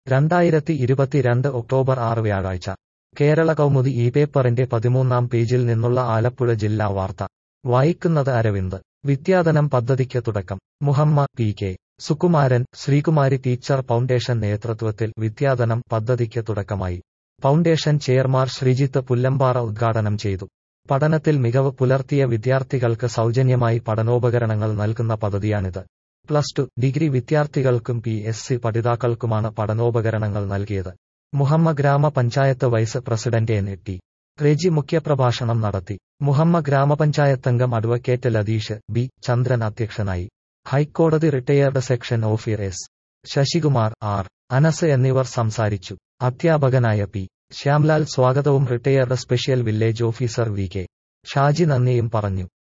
2022 October 6 വ്യാഴാഴ്ച കേരള കൗമുദി ഈ പേപ്പറിന്റെ 13-ാം പേജിൽ നിന്നുള്ള ആലപ്പുഴ ജില്ലാ വാർത്ത വായിക്കുന്നത് അരവിന്ദ്. വിദ്യാധനം പദ്ധതിക്ക് തുടക്കം. Muhamma P K Sukumaran Sreekumari teacher foundation നേതൃത്വത്തിൽ വിദ്യാധനം പദ്ധതിക്ക് തുടക്കമായി. ഫൗണ്ടേഷൻ ചെയർമാൻ ശ്രീജിത്ത് പുല്ലമ്പാറ ഉദ്ഘാടനം ചെയ്തു. പഠനത്തിൽ മികവ് പുലർത്തിയ വിദ്യാർത്ഥികൾക്ക് സൗജന്യമായി പഠനോപകരണങ്ങൾ നൽകുന്ന പദ്ധതിയാണിത്. +2, ഡിഗ്രി വിദ്യാർത്ഥികൾക്കും PSC പഠിതാക്കൾക്കുമാണ് പഠനോപകരണങ്ങൾ നൽകിയത്. മുഹമ്മ ഗ്രാമപഞ്ചായത്ത് വൈസ് പ്രസിഡന്റ് NT റെജി മുഖ്യപ്രഭാഷണം നടത്തി. മുഹമ്മ ഗ്രാമപഞ്ചായത്തംഗം അഡ്വക്കേറ്റ് ലതീഷ് B. ചന്ദ്രൻ അധ്യക്ഷനായി. ഹൈക്കോടതി retired section officer S. Sasikumar R. Anas എന്നിവർ സംസാരിച്ചു. അധ്യാപകനായ P. ശ്യാംലാൽ സ്വാഗതവും retired special village officer VK. Shaji നന്ദിയും പറഞ്ഞു.